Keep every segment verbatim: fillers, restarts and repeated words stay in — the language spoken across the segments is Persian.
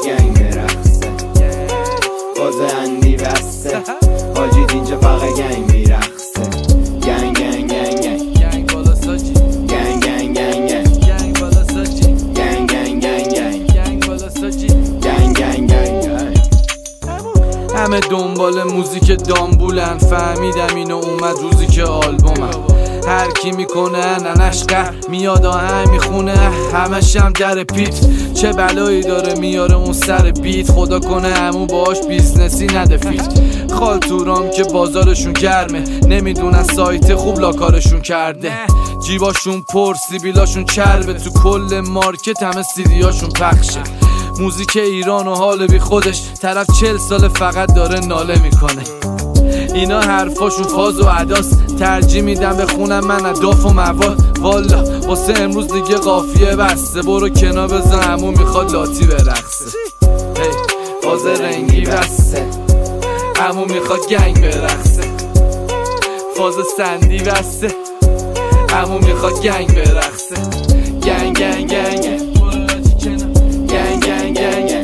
میخواد گنگ برقصه، فاز اندی بسته حاجید اینجا فقط گنگ میرقصه. گنگ گنگ گنگ گنگ گنگ بالا ساجی، گنگ گنگ گنگ گنگ گنگ بالا ساجی، گنگ گنگ گنگ گنگ گنگ بالا ساجی، گنگ گنگ گنگ گنگ. همه دنبال موزیک دامبولن، فهمیدم اینو اومد روزی که آلبومم. هر کی میکنه ننش قهر میاد آهنگ میخونه، همش هم در پیت. چه بلایی داره میاره اون سر بیت، خدا کنه همون باش بیزنسی نده فیت. خالتورام که بازارشون گرمه، نمیدونن سایت خوب لاکارشون کرده. جیباشون پر سیبیلاشون چربه، تو کل مارکت همه سیدیاشون پخشه. موزیک ایران و حال بی خودش، طرف چل سال فقط داره ناله میکنه. اینا حرفاشون فاز و عداس، ترجیح میدم بخونم من اداف و مواد. والا واسه امروز دیگه قافیه بسته، برو کنار بزن همون میخواد لاتی برقصه. هی فاز رنگی بسته همون میخواد گنگ برقصه، فاز سندی بسته همون میخواد گنگ برقصه. گنگ گنگ گنگ گنگ گنگ گنگ گنگ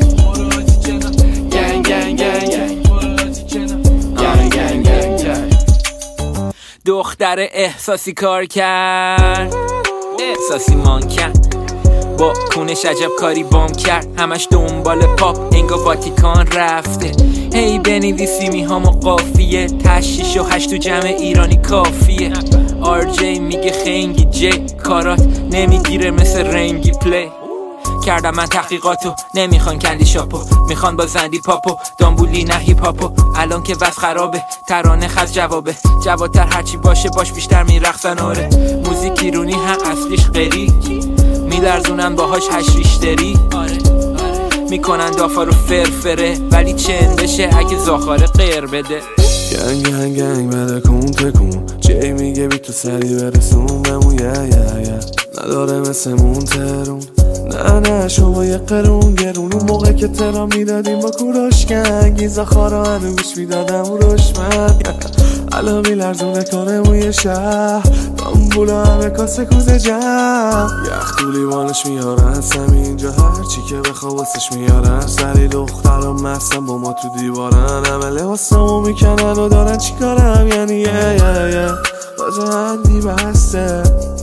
دختر احساسی کار کرد، احساسی مان کرد، با کونش عجب کاری بام کرد. همش دنبال پاپ انگا واتیکان رفته. هی بنویسی میهام و قافیه، تشیش و هشت تو جمع ایرانی کافیه. آر جی میگه خنگی جی، کارات نمیگیره مثل رنگی پلی. کردم من تحقیقاتو، نمیخوان کندی شاپو، میخوان با زندی پاپو، دامبولی نه هیپ هاپو. الان که وضع خرابه، ترانه خز جوابه، جوادتر هرچی باشه باش بیشتر میرقصن. آره موزیک ایرونی هم اصلیش غری، میلرزونن باهاش هش ریشتری. آره میکنن دافا رو فرفره، ولی چند بشه اگه زاخاره غیر بده. گنگ گنگ گنگ بده کن تکون، جی میگه بی تو سری برسون بمون یه یه یه، نداره مثل مون ترون. نه نه شما یه قرون گرون، اون موقع که ترام میدادیم با کوراش گنگ، ایزا خارا هنو گوش میدادم اون روشمند. الان میلرزونه کنه موی شهر، دامبولا همه کاسه کوزه جمع. یخ تو لیوانش میارن سمی اینجا، هرچی که بخوا واسش میارن. سری دخترم مستن با ما تو دیوارن، همه لباسمو میکنن و دارن چیکارم. یعنی یه یه یه باجه هندی بسته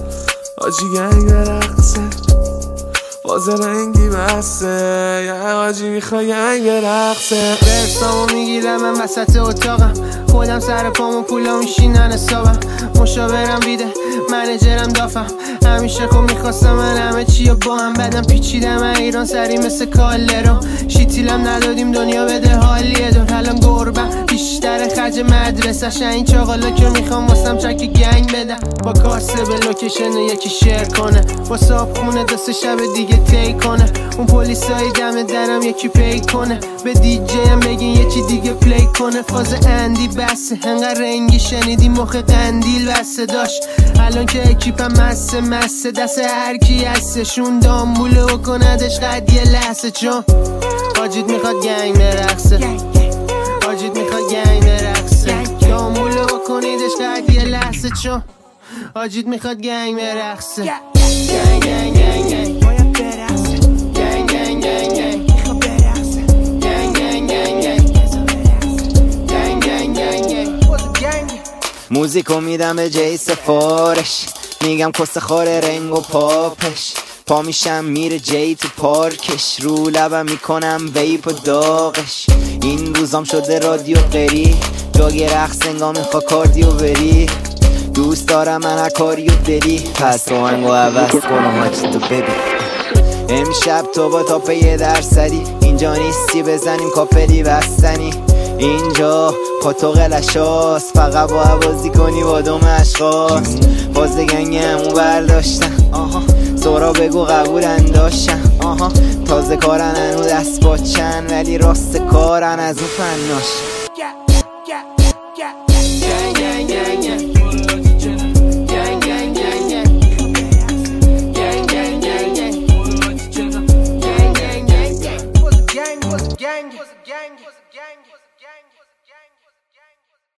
آجی گنگ برقصه، باز رنگی بسته یه آجی میخوای گنگ برقصه. برسامو میگیرم من وسط اتاقم، خودم سر پامو پولا میشینن حسابم. مشاورم بیده منیجرم دافم، همیشه خب میخواستم من همه چی رو با هم بدم. پیچیدم من ایران سری مثل کالرو، شیتیلم ندادیم دنیا بده حالیه دور. الان گربم بیشتر خرج مدرسه، این چاقالا که میخوام واسم چک گنگ بدم. با کاسه به لوکیشن یکی شیر کنه، با صاحب خونه دست شب دیگه تی کنه. اون پلیسای دم درم یکی پی کنه، به دیجی هم بگین یه چی دیگه پلی کنه. فاز اندی بسه انقدر رنگی شنیدی مخ قندیل بسه داشت. الان که اکیپم مسه مسه دست هر کی هستشون، دامبوله و کندش قد یه لحظه. چون حاجید میخواد گنگ برقصه، حاجید میخواد گنگ برقصه، دامبوله و کنیدش قد یه لحظه. چون حاجید میخواد گنگ برقصه. گنگ گنگ گنگ گنگ باید برقصه، گنگ گنگ گنگ گنگ میخواد برقصه، گنگ گنگ گنگ گنگ بذار برقصه، گنگ گنگ گنگ گنگ باز گنگ. موزیکو میدم به جی سفارش، میگم کس خاره رنگ و پاپش. پا میشم میره جی تو پارکش، رو لبم میکنم ویپ و داغش. این روزام شده رادیو قری، جاگ رقص انگاه میخوا کاردیو بری. دوست دارم من هر کاریو دلی، پس آهنگو عوض کنم هاچی تو ببین. امشب تو با تاپ یه درصدی، اینجا نیستی بزنیم کافلی بستنی. اینجا پاتو قلشاست، فقط با عوازی کنی با دوم اشخاص. باز گنگ همون برداشتن، آها سورا بگو قبولن داشتن. آها تازه کارن هنو دست باچن، ولی راست کارن از اون فناش. Gang was a gang was a gang was a gang.